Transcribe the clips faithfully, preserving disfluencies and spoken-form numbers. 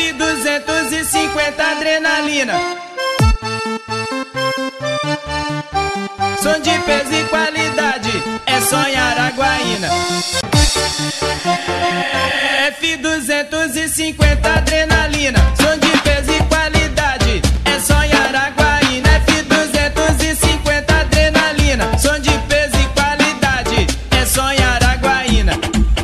F duzentos e cinquenta adrenalina. Som de peso e qualidade, é sonhar Araguaína. F duzentos e cinquenta adrenalina. Som de peso e qualidade, é sonhar Araguaína. F duzentos e cinquenta adrenalina. Som de peso e qualidade, é sonhar Araguaína.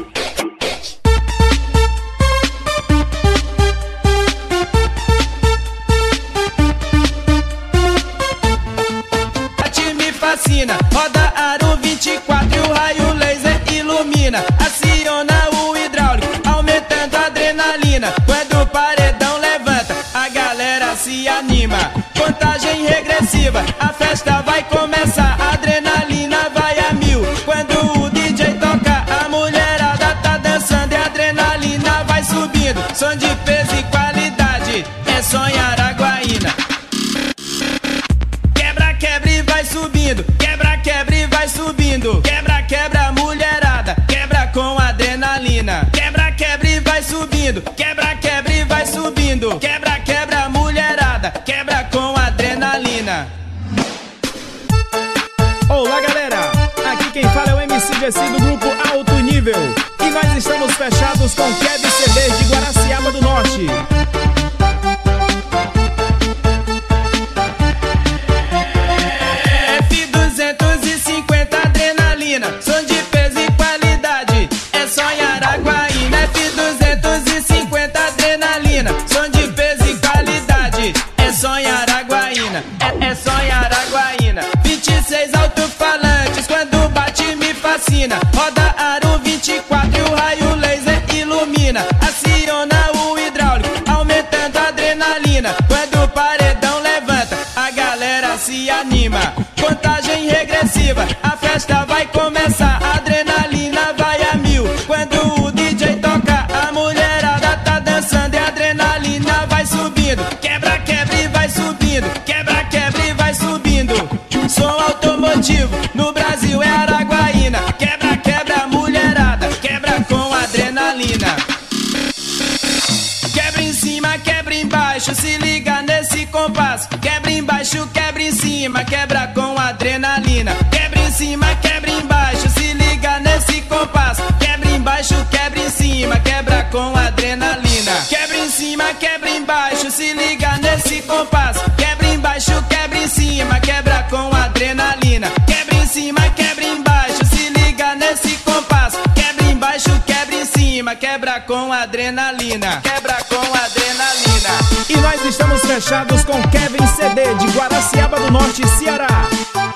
Fascina, roda aro vinte e quatro e o raio laser ilumina. Aciona o hidráulico, aumentando a adrenalina. Quando o paredão levanta, a galera se anima. Contagem regressiva, a festa vai começar. A adrenalina vai a mil. Quando o D J toca, a mulherada tá dançando e a adrenalina vai subindo. Som de peso e qualidade, é sonhar Araguaína. Subindo, quebra, quebra e vai subindo. Quebra, quebra, mulherada, quebra com adrenalina. Quebra, quebra e vai subindo. Quebra, quebra e vai subindo. Quebra, quebra, mulherada, quebra com adrenalina. Olá, galera, aqui quem fala é o M C G C do grupo Alto Nível. E nós estamos fechados com Kevin C D de Guaraciaba do Norte. Som de peso e qualidade, é sonhar Araguaína. F duzentos e cinquenta adrenalina. Som de peso e qualidade, é sonhar Araguaína. É, é sonhar Araguaína. vinte e seis alto-falantes, quando bate me fascina. Roda aro vinte e quatro e o raio laser ilumina. Aciona o hidráulico, aumentando a adrenalina. Quando o paredão levanta, a galera se anima. Contagem regressiva, a festa vai começar. A adrenalina vai a mil. Quando o D J toca, a mulherada tá dançando e a adrenalina vai subindo. Quebra, quebra e vai subindo. Quebra, quebra e vai subindo. Som automotivo, no Brasil é Araguaína. Quebra, quebra, mulherada, quebra com adrenalina. Quebra em cima, quebra embaixo, se liga nesse compasso. Quebra embaixo, quebra em cima, quebra com adrenalina. Quebra em cima, quebra embaixo, se liga nesse compasso. Quebra embaixo, quebra em cima, quebra com adrenalina. Quebra em cima, quebra embaixo, se liga nesse compasso. Quebra embaixo, quebra em cima, quebra com adrenalina. Quebra em cima, quebra embaixo, se liga nesse compasso. Quebra embaixo, quebra em cima, quebra com adrenalina. Quebra com adrenalina. E nós estamos fechados com Kevin C D de Guaraciaba do Norte, Ceará.